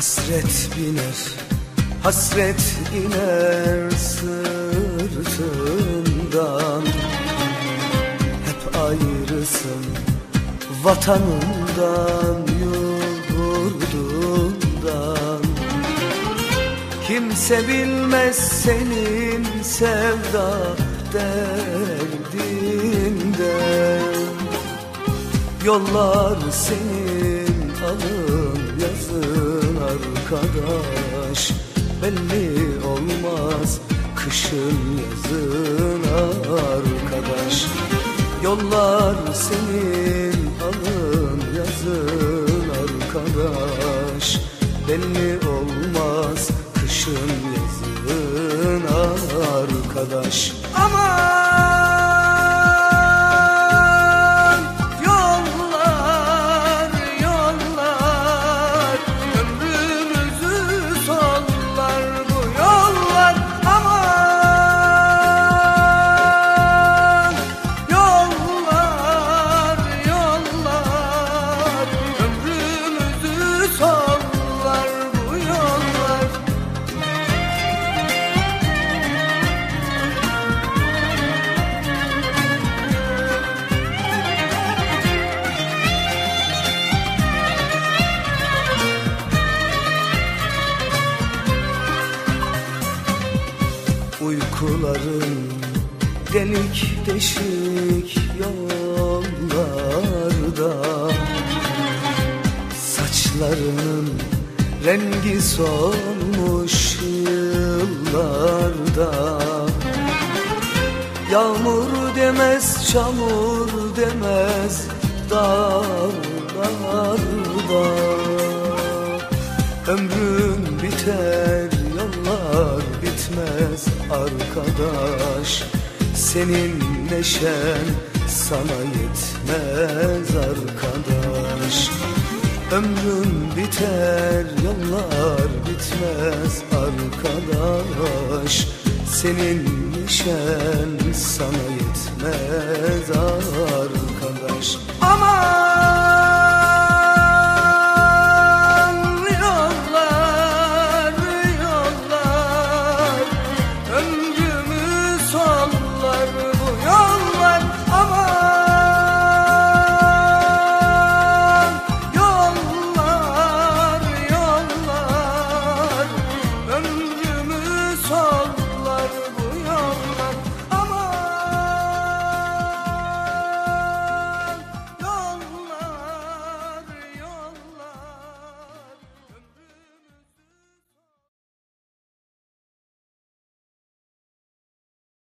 Hasret biner, hasret iner sırtından. Hep ayrısın vatanından, yurdundan. Kimse bilmez senin sevda derdinden. Yollar senin, alın yazın arkadaş. Belli olmaz kışın yazın arkadaş. Yollar senin, alın yazın arkadaş. Belli olmaz kışın yazın arkadaş. Aman yollar yollar, ömrümüzü sollar bu yollar. Aman yollar yollar, ömrümüzü sollar bu yollar. Uykuların delik deşik yollarda, saçlarının rengi solmuş yıllarda. Yağmur demez, çamur demez dağlarda. Ömrün biter, yollar bitmez arkadaş. Senin neşen sana yetmez arkadaş. Ömrün biter, yollar bitmez arkadaş. Senin neşen sana yetmez arkadaş. Aman